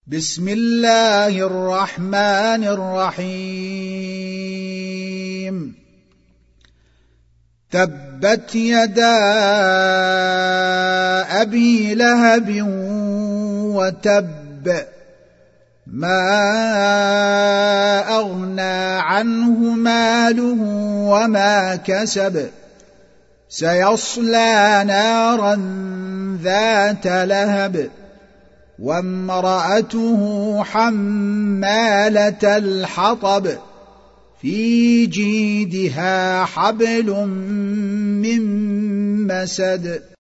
بسم الله الرحمن الرحيم تبت يدا أبي لهب وتب ما أغنى عنه ماله وما كسب سيصلى نارا ذات لهب وامرأته حمالة الحطب في جيدها حبل من مسد